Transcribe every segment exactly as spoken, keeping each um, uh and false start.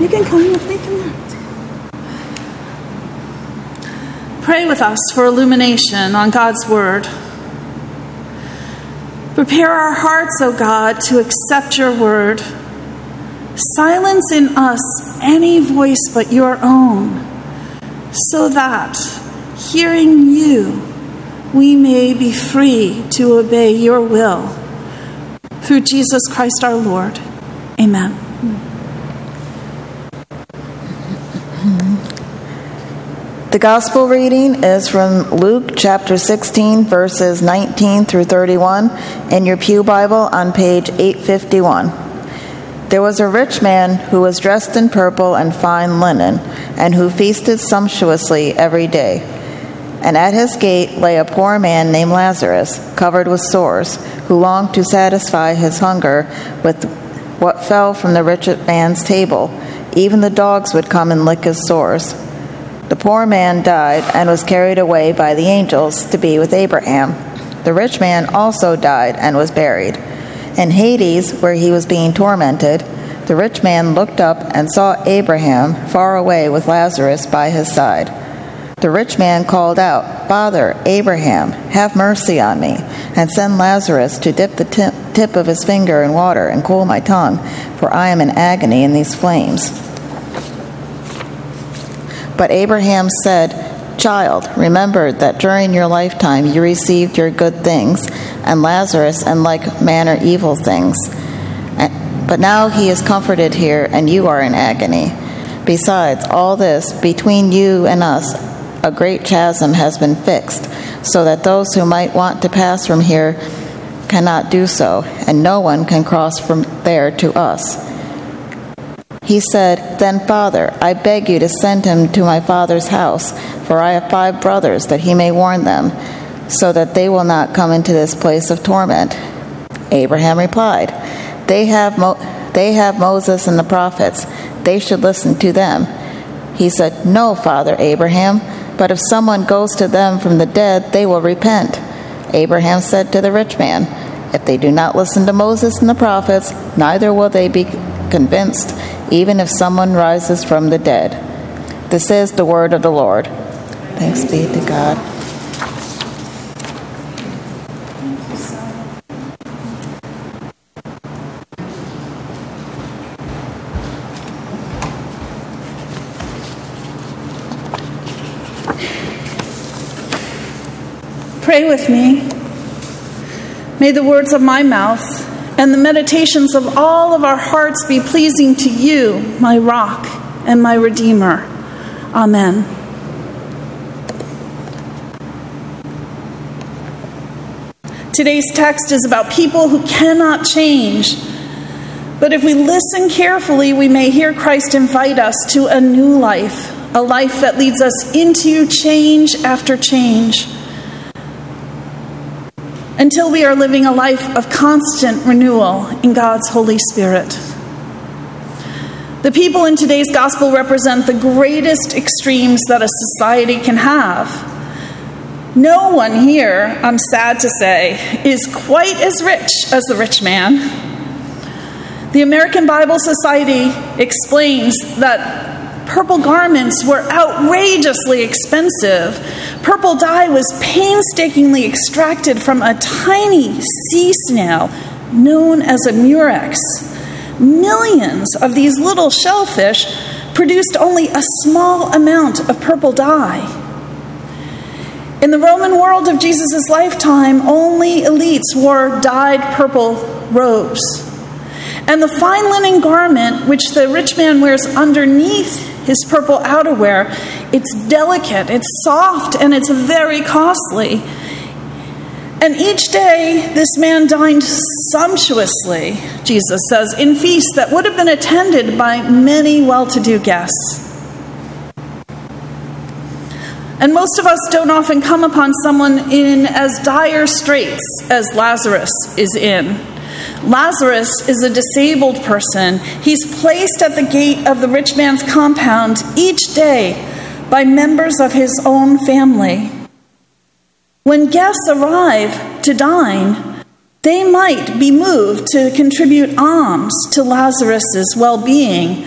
You can come with me. Come on. Pray with us for illumination on God's word. Prepare our hearts, O God, to accept your word. Silence in us any voice but your own, so that, hearing you, we may be free to obey your will. Through Jesus Christ our Lord. Amen. The gospel reading is from Luke chapter sixteen, verses nineteen through thirty-one, in your Pew Bible on page eight fifty-one. There was a rich man who was dressed in purple and fine linen, and who feasted sumptuously every day. And at his gate lay a poor man named Lazarus, covered with sores, who longed to satisfy his hunger with what fell from the rich man's table. Even the dogs would come and lick his sores. The poor man died and was carried away by the angels to be with Abraham. The rich man also died and was buried. In Hades, where he was being tormented, the rich man looked up and saw Abraham far away with Lazarus by his side. The rich man called out, "Father, Abraham, have mercy on me, and send Lazarus to dip the tip, tip of his finger in water and cool my tongue, for I am in agony in these flames." But Abraham said, "Child, remember that during your lifetime you received your good things, and Lazarus in like manner evil things. But now he is comforted here, and you are in agony. Besides all this, between you and us a great chasm has been fixed, so that those who might want to pass from here cannot do so, and no one can cross from there to us." He said, "Then, Father, I beg you to send him to my father's house, for I have five brothers, that he may warn them, so that they will not come into this place of torment." Abraham replied, They have Mo- they have Moses and the prophets. They should listen to them." He said, "No, Father Abraham, but if someone goes to them from the dead, they will repent." Abraham said to the rich man, "If they do not listen to Moses and the prophets, neither will they be convinced, even if someone rises from the dead." This is the word of the Lord. Thanks be to God. Pray with me. May the words of my mouth and the meditations of all of our hearts be pleasing to you, my rock and my redeemer. Amen. Today's text is about people who cannot change. But if we listen carefully, we may hear Christ invite us to a new life, a life that leads us into change after change, until we are living a life of constant renewal in God's Holy Spirit. The people in today's gospel represent the greatest extremes that a society can have. No one here, I'm sad to say, is quite as rich as the rich man. The American Bible Society explains that purple garments were outrageously expensive. Purple dye was painstakingly extracted from a tiny sea snail known as a murex. Millions of these little shellfish produced only a small amount of purple dye. In the Roman world of Jesus' lifetime, only elites wore dyed purple robes. And the fine linen garment, which the rich man wears underneath his purple outerwear, it's delicate, it's soft, and it's very costly. And each day, this man dined sumptuously, Jesus says, in feasts that would have been attended by many well-to-do guests. And most of us don't often come upon someone in as dire straits as Lazarus is in. Lazarus is a disabled person. He's placed at the gate of the rich man's compound each day by members of his own family. When guests arrive to dine, they might be moved to contribute alms to Lazarus's well-being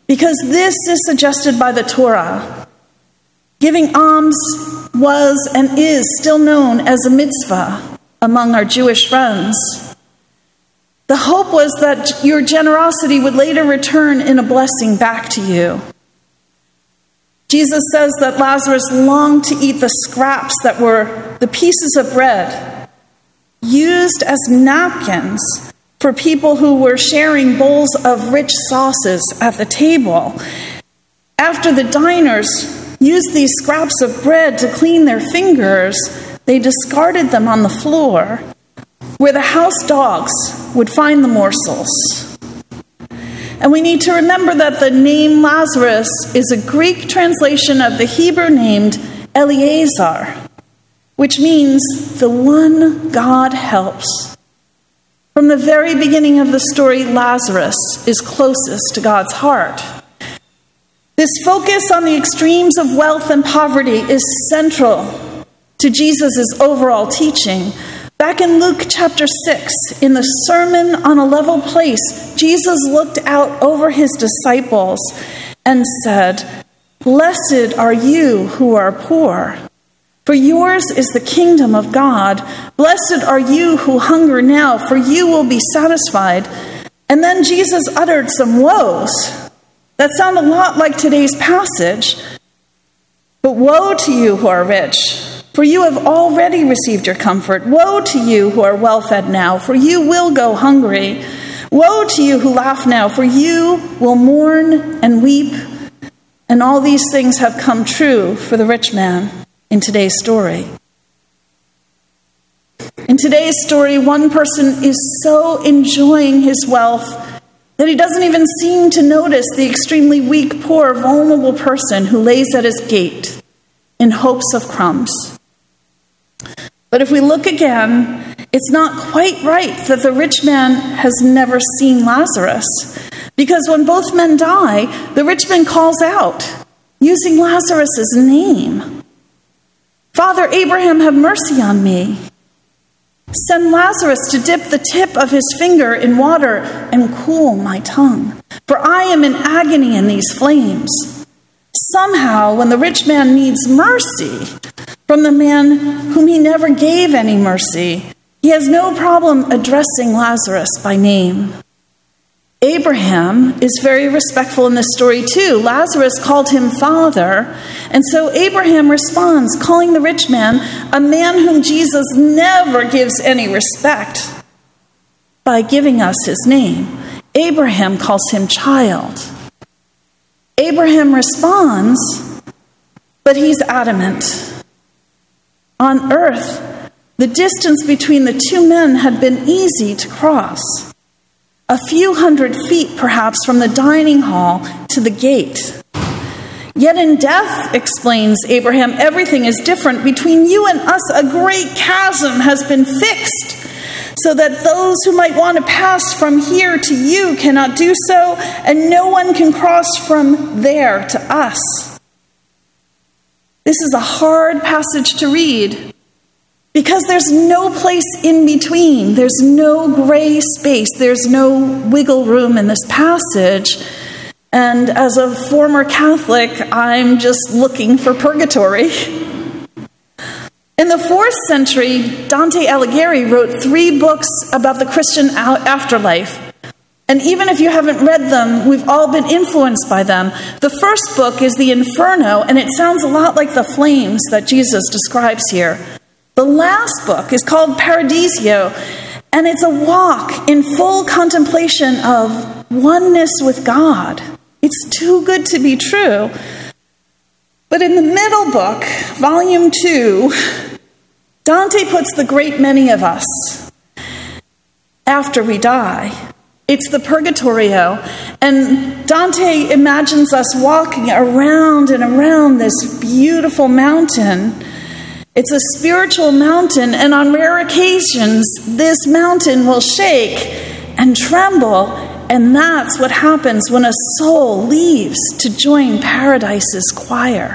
because this is suggested by the Torah. Giving alms was and is still known as a mitzvah among our Jewish friends. The hope was that your generosity would later return in a blessing back to you. Jesus says that Lazarus longed to eat the scraps that were the pieces of bread used as napkins for people who were sharing bowls of rich sauces at the table. After the diners used these scraps of bread to clean their fingers, they discarded them on the floor, where the house dogs would find the morsels. And we need to remember that the name Lazarus is a Greek translation of the Hebrew name Eleazar, which means the one God helps. From the very beginning of the story, Lazarus is closest to God's heart. This focus on the extremes of wealth and poverty is central to Jesus' overall teaching. Back in Luke chapter six, in the Sermon on a Level Place, Jesus looked out over his disciples and said, "Blessed are you who are poor, for yours is the kingdom of God. Blessed are you who hunger now, for you will be satisfied." And then Jesus uttered some woes that sound a lot like today's passage. "But woe to you who are rich, for you have already received your comfort. Woe to you who are well-fed now, for you will go hungry. Woe to you who laugh now, for you will mourn and weep." And all these things have come true for the rich man in today's story. In today's story, one person is so enjoying his wealth that he doesn't even seem to notice the extremely weak, poor, vulnerable person who lays at his gate in hopes of crumbs. But if we look again, it's not quite right that the rich man has never seen Lazarus, because when both men die, the rich man calls out, using Lazarus' name, "Father Abraham, have mercy on me. Send Lazarus to dip the tip of his finger in water and cool my tongue, for I am in agony in these flames." Somehow, when the rich man needs mercy from the man whom he never gave any mercy, he has no problem addressing Lazarus by name. Abraham is very respectful in this story too. Lazarus called him father, and so Abraham responds, calling the rich man, a man whom Jesus never gives any respect, by giving us his name. Abraham calls him child. Abraham responds, but he's adamant. On earth, the distance between the two men had been easy to cross. A few hundred feet, perhaps, from the dining hall to the gate. Yet in death, explains Abraham, everything is different. Between you and us, a great chasm has been fixed, so that those who might want to pass from here to you cannot do so, and no one can cross from there to us. This is a hard passage to read, because there's no place in between. There's no gray space. There's no wiggle room in this passage. And as a former Catholic, I'm just looking for purgatory. In the fourth century, Dante Alighieri wrote three books about the Christian afterlife. And even if you haven't read them, we've all been influenced by them. The first book is The Inferno, and it sounds a lot like the flames that Jesus describes here. The last book is called Paradiso, and it's a walk in full contemplation of oneness with God. It's too good to be true. But in the middle book, volume two, Dante puts the great many of us after we die. It's the Purgatorio, and Dante imagines us walking around and around this beautiful mountain. It's a spiritual mountain, and on rare occasions, this mountain will shake and tremble, and that's what happens when a soul leaves to join Paradise's choir.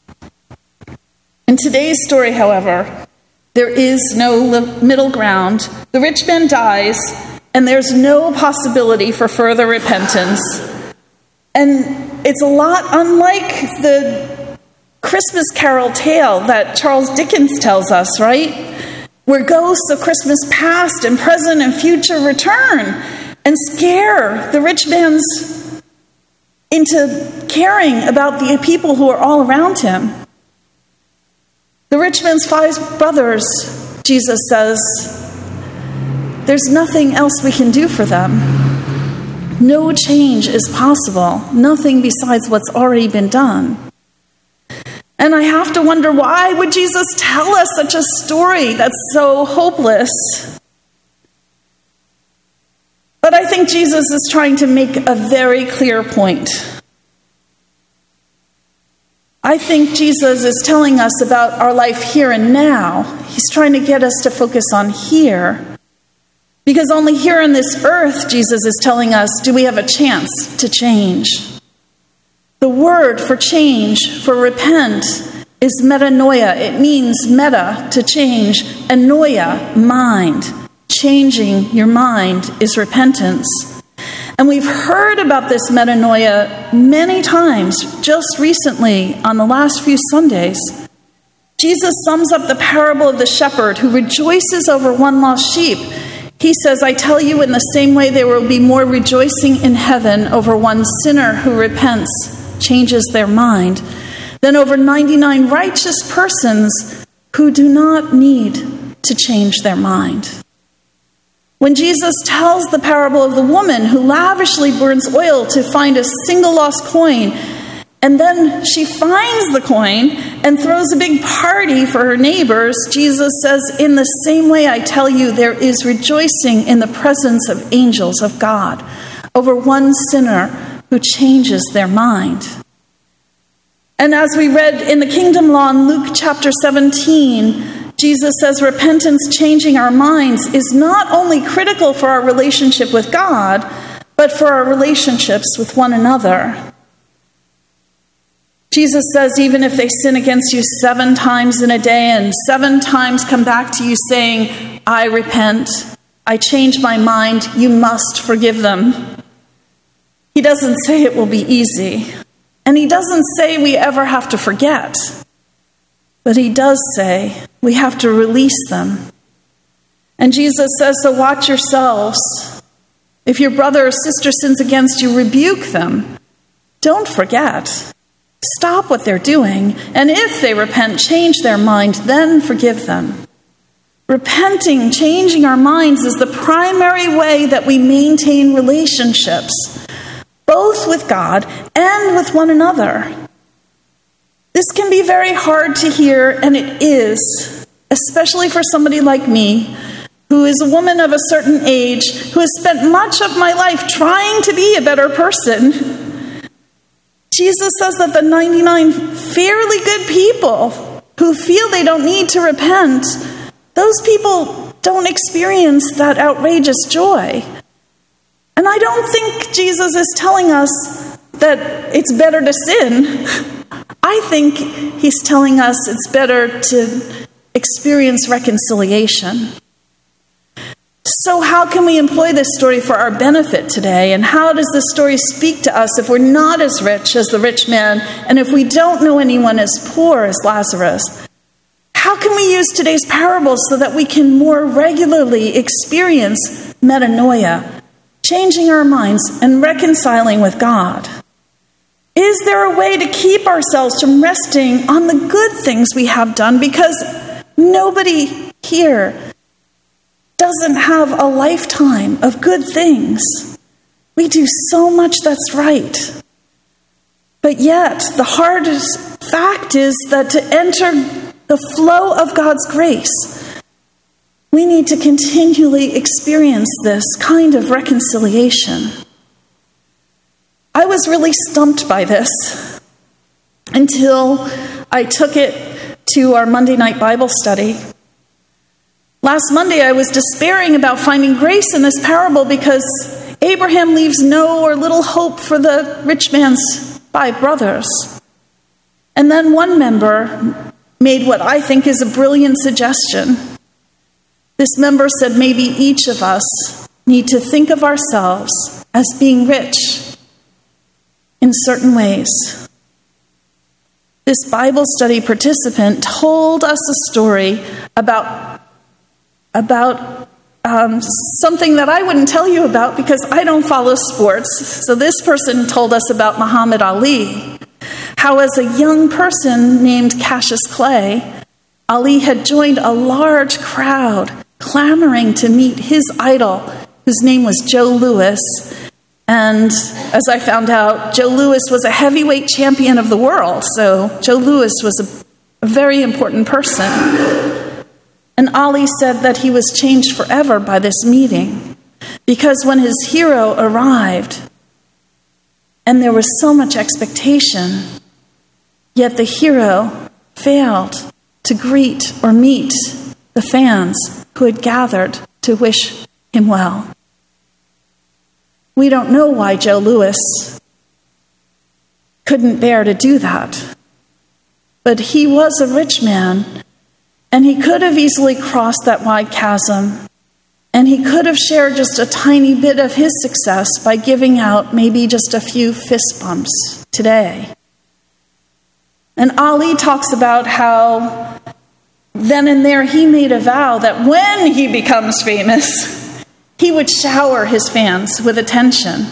In today's story, however, there is no middle ground. The rich man dies, and there's no possibility for further repentance. And it's a lot unlike the Christmas Carol tale that Charles Dickens tells us, right? Where ghosts of Christmas past and present and future return and scare the rich man's into caring about the people who are all around him. The rich man's five brothers, Jesus says, there's nothing else we can do for them. No change is possible, nothing besides what's already been done. And I have to wonder, why would Jesus tell us such a story that's so hopeless? But I think Jesus is trying to make a very clear point. I think Jesus is telling us about our life here and now. He's trying to get us to focus on here. Because only here on this earth, Jesus is telling us, do we have a chance to change. The word for change, for repent, is metanoia. It means meta, to change, and noia, mind. Changing your mind is repentance. And we've heard about this metanoia many times, just recently on the last few Sundays. Jesus sums up the parable of the shepherd who rejoices over one lost sheep. He says, I tell you, in the same way there will be more rejoicing in heaven over one sinner who repents, changes their mind, than over ninety-nine righteous persons who do not need to change their mind. When Jesus tells the parable of the woman who lavishly burns oil to find a single lost coin, and then she finds the coin and throws a big party for her neighbors, Jesus says, in the same way I tell you, there is rejoicing in the presence of angels of God over one sinner who changes their mind. And as we read in the Kingdom Law in Luke chapter seventeen, Jesus says repentance, changing our minds, is not only critical for our relationship with God, but for our relationships with one another. Jesus says even if they sin against you seven times in a day and seven times come back to you saying, I repent, I change my mind, you must forgive them. He doesn't say it will be easy. And he doesn't say we ever have to forget. But he does say we have to release them. And Jesus says, so watch yourselves. If your brother or sister sins against you, rebuke them. Don't forget. Stop what they're doing. And if they repent, change their mind, then forgive them. Repenting, changing our minds is the primary way that we maintain relationships, both with God and with one another. This can be very hard to hear, and it is, especially for somebody like me, who is a woman of a certain age, who has spent much of my life trying to be a better person. Jesus says that the ninety-nine fairly good people who feel they don't need to repent, those people don't experience that outrageous joy. And I don't think Jesus is telling us that it's better to sin. I think he's telling us it's better to experience reconciliation. So how can we employ this story for our benefit today? And how does this story speak to us if we're not as rich as the rich man, and if we don't know anyone as poor as Lazarus? How can we use today's parables so that we can more regularly experience metanoia, changing our minds and reconciling with God? Is there a way to keep ourselves from resting on the good things we have done? Because nobody here doesn't have a lifetime of good things. We do so much that's right. But yet, the hardest fact is that to enter the flow of God's grace, we need to continually experience this kind of reconciliation. I was really stumped by this until I took it to our Monday night Bible study. Last Monday, I was despairing about finding grace in this parable because Abraham leaves no or little hope for the rich man's five brothers. And then one member made what I think is a brilliant suggestion. This member said maybe each of us need to think of ourselves as being rich in in certain ways. This Bible study participant told us a story about, about um, something that I wouldn't tell you about because I don't follow sports. So this person told us about Muhammad Ali, how as a young person named Cassius Clay, Ali had joined a large crowd clamoring to meet his idol, whose name was Joe Louis. And as I found out, Joe Louis was a heavyweight champion of the world. So Joe Louis was a, a very important person. And Ali said that he was changed forever by this meeting, because when his hero arrived, and there was so much expectation, yet the hero failed to greet or meet the fans who had gathered to wish him well. We don't know why Joe Louis couldn't bear to do that, but he was a rich man, and he could have easily crossed that wide chasm, and he could have shared just a tiny bit of his success by giving out maybe just a few fist bumps today. And Ali talks about how then and there he made a vow that when he becomes famous, he would shower his fans with attention.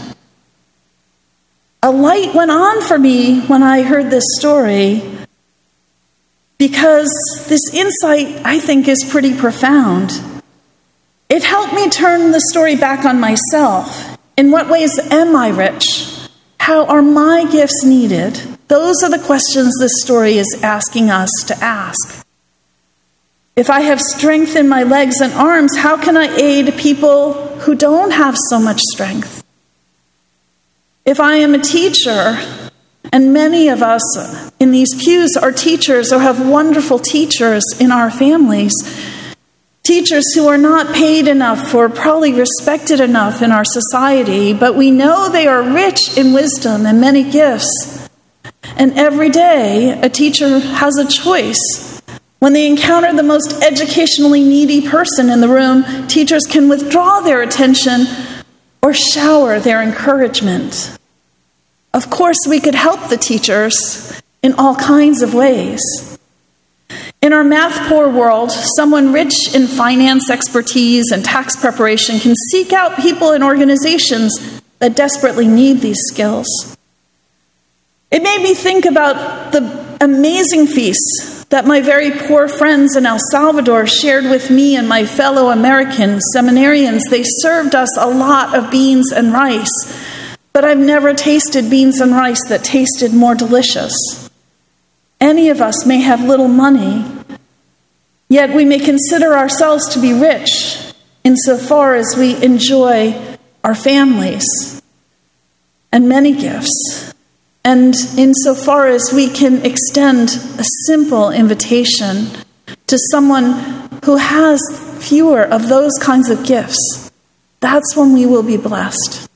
A light went on for me when I heard this story, because this insight, I think, is pretty profound. It helped me turn the story back on myself. In what ways am I rich? How are my gifts needed? Those are the questions this story is asking us to ask. If I have strength in my legs and arms, how can I aid people who don't have so much strength? If I am a teacher, and many of us in these pews are teachers or have wonderful teachers in our families, teachers who are not paid enough or probably respected enough in our society, but we know they are rich in wisdom and many gifts. And every day, a teacher has a choice. When they encounter the most educationally needy person in the room, teachers can withdraw their attention or shower their encouragement. Of course, we could help the teachers in all kinds of ways. In our math-poor world, someone rich in finance expertise and tax preparation can seek out people and organizations that desperately need these skills. It made me think about the amazing feasts that my very poor friends in El Salvador shared with me and my fellow American seminarians. They served us a lot of beans and rice, but I've never tasted beans and rice that tasted more delicious. Any of us may have little money, yet we may consider ourselves to be rich insofar as we enjoy our families and many gifts. And insofar as we can extend a simple invitation to someone who has fewer of those kinds of gifts, that's when we will be blessed.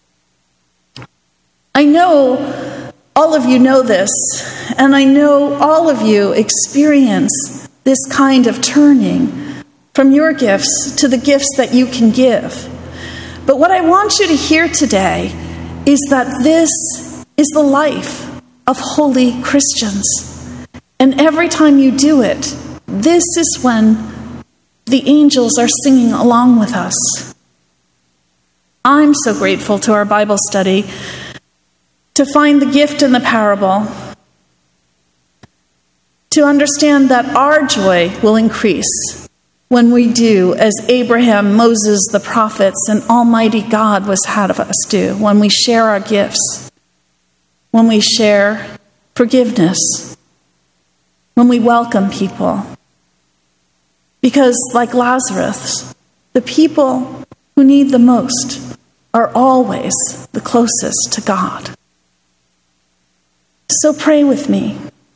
I know all of you know this, and I know all of you experience this kind of turning from your gifts to the gifts that you can give. But what I want you to hear today is that this is the life of holy Christians. And every time you do it, this is when the angels are singing along with us. I'm so grateful to our Bible study to find the gift in the parable, to understand that our joy will increase when we do as Abraham, Moses, the prophets, and Almighty God was had of us do, when we share our gifts, when we share forgiveness, when we welcome people. Because like Lazarus, the people who need the most are always the closest to God. So pray with me.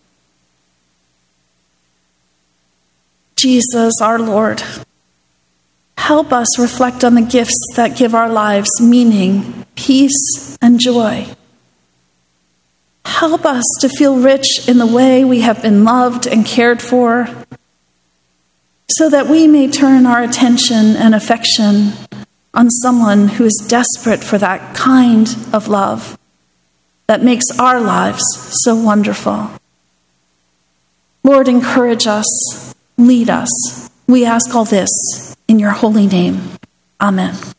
Jesus, our Lord, help us reflect on the gifts that give our lives meaning, peace, and joy. Help us to feel rich in the way we have been loved and cared for, so that we may turn our attention and affection on someone who is desperate for that kind of love. that makes our lives so wonderful. Lord, encourage us, lead us. We ask all this in your holy name. Amen.